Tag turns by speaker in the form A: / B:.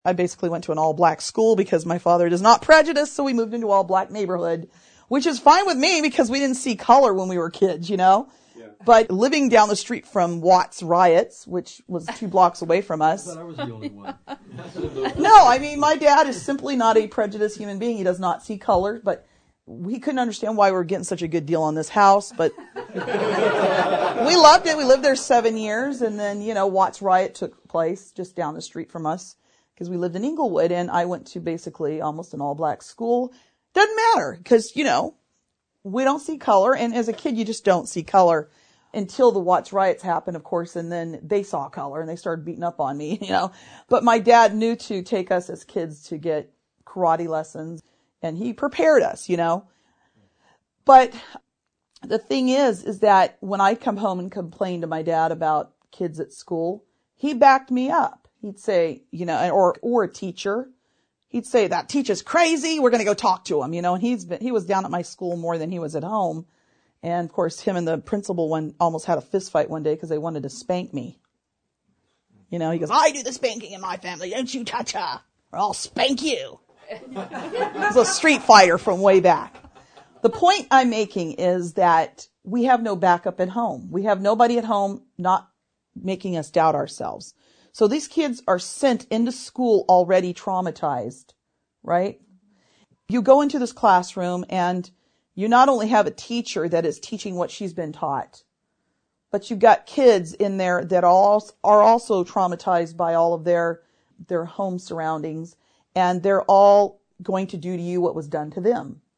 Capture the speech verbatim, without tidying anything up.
A: I basically went to an all-black school because my father does not prejudice, so we moved into all-black neighborhood, which is fine with me because we didn't see color when we were kids, you know? Yeah. But living down the street from Watts Riots, which was two blocks away from us.
B: I thought I was the only one.
A: No, I mean, my dad is simply not a prejudiced human being. He does not see color, but we couldn't understand why we were getting such a good deal on this house, but we loved it. We lived there seven years, and then, you know, Watts Riot took place just down the street from us because we lived in Inglewood, and I went to basically almost an all-black school. Doesn't matter because, you know, we don't see color, and as a kid, you just don't see color until the Watts Riots happened, of course, and then they saw color, and they started beating up on me, you know. But my dad knew to take us as kids to get karate lessons, and he prepared us, you know. But the thing is, is that when I come home and complain to my dad about kids at school, he backed me up. He'd say, you know, or or a teacher, he'd say, that teacher's crazy, we're going to go talk to him, you know. And he's been, he was down at my school more than he was at home. And, of course, him and the principal one almost had a fist fight one day because they wanted to spank me. You know, he goes, I do the spanking in my family, don't you touch her, or I'll spank you. It's a street fighter from way back. The point I'm making is that we have no backup at home. We have nobody at home not making us doubt ourselves. So these kids are sent into school already traumatized, right? You go into this classroom and you not only have a teacher that is teaching what she's been taught, but you've got kids in there that are also traumatized by all of their, their home surroundings, and they're all going to do to you what was done to them.